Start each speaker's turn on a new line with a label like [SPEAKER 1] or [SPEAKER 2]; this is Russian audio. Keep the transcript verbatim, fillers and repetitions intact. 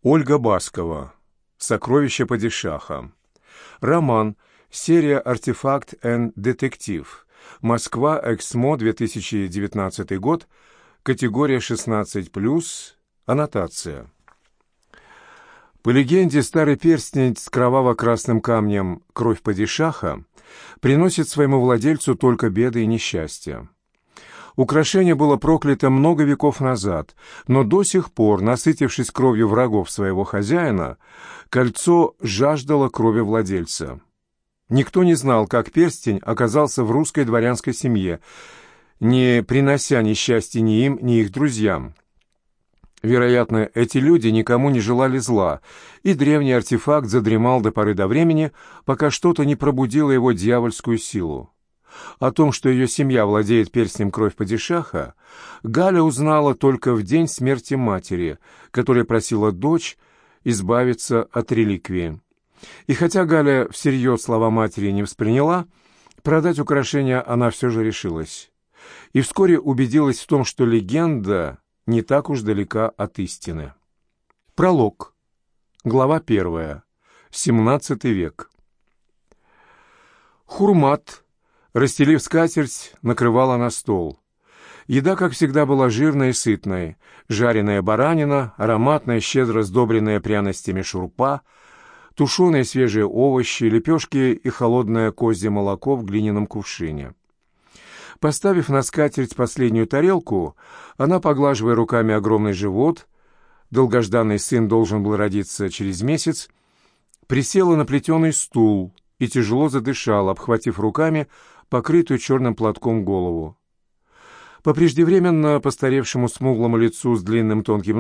[SPEAKER 1] Ольга Баскова. «Сокровища падишаха». Роман. Серия «Артефакт энд детектив». Москва. Эксмо. две тысячи девятнадцатый год. Категория шестнадцать плюс. Аннотация. По легенде, старый перстень с кроваво-красным камнем «Кровь падишаха» приносит своему владельцу только беды и несчастья. Украшение было проклято много веков назад, но до сих пор, насытившись кровью врагов своего хозяина, кольцо жаждало крови владельца. Никто не знал, как перстень оказался в русской дворянской семье, не принося несчастья ни им, ни их друзьям. Вероятно, эти люди никому не желали зла, и древний артефакт задремал до поры до времени, пока что-то не пробудило его дьявольскую силу. О том, что ее семья владеет перстнем «Кровь падишаха», Галя узнала только в день смерти матери, которая просила дочь избавиться от реликвии. И хотя Галя всерьез слова матери не восприняла, продать украшение она все же решилась. И вскоре убедилась в том, что легенда не так уж далека от истины. Пролог. Глава первая. семнадцатый век. Хурмат, расстелив скатерть, накрывала на стол. Еда, как всегда, была жирной и сытной. Жареная баранина, ароматная, щедро сдобренная пряностями шурпа, тушеные свежие овощи, лепешки и холодное козье молоко в глиняном кувшине. Поставив на скатерть последнюю тарелку, она, поглаживая руками огромный живот, долгожданный сын должен был родиться через месяц, присела на плетеный стул и тяжело задышала, обхватив руками покрытую черным платком голову. По преждевременно постаревшему смуглому лицу с длинным тонким